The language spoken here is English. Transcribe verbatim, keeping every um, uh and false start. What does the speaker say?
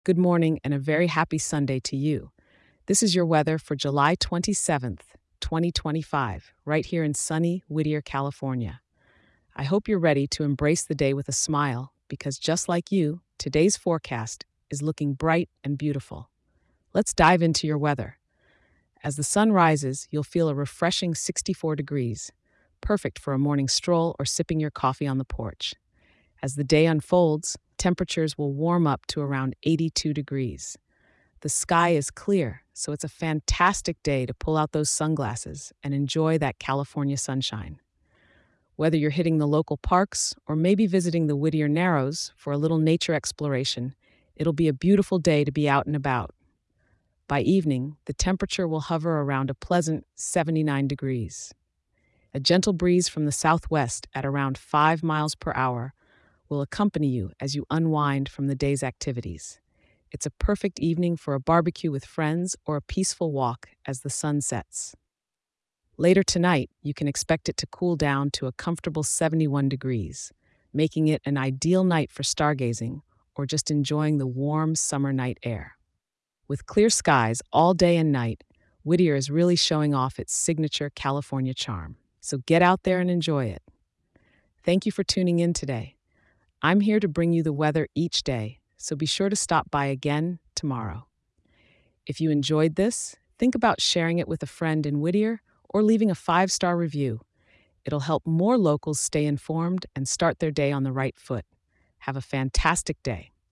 Good morning and a very happy Sunday to you. This is your weather for July twenty-seventh, twenty twenty-five, right here in sunny Whittier, California. I hope you're ready to embrace the day with a smile because just like you, today's forecast is looking bright and beautiful. Let's dive into your weather. As the sun rises, you'll feel a refreshing sixty-four degrees, perfect for a morning stroll or sipping your coffee on the porch. As the day unfolds, temperatures will warm up to around eighty-two degrees. The sky is clear, so it's a fantastic day to pull out those sunglasses and enjoy that California sunshine. Whether you're hitting the local parks or maybe visiting the Whittier Narrows for a little nature exploration, it'll be a beautiful day to be out and about. By evening, the temperature will hover around a pleasant seventy-nine degrees. A gentle breeze from the southwest at around five miles per hour will accompany you as you unwind from the day's activities. It's a perfect evening for a barbecue with friends or a peaceful walk as the sun sets. Later tonight, you can expect it to cool down to a comfortable seventy-one degrees, making it an ideal night for stargazing or just enjoying the warm summer night air. With clear skies all day and night, Whittier is really showing off its signature California charm. So get out there and enjoy it. Thank you for tuning in today. I'm here to bring you the weather each day, so be sure to stop by again tomorrow. If you enjoyed this, think about sharing it with a friend in Whittier or leaving a five-star review. It'll help more locals stay informed and start their day on the right foot. Have a fantastic day.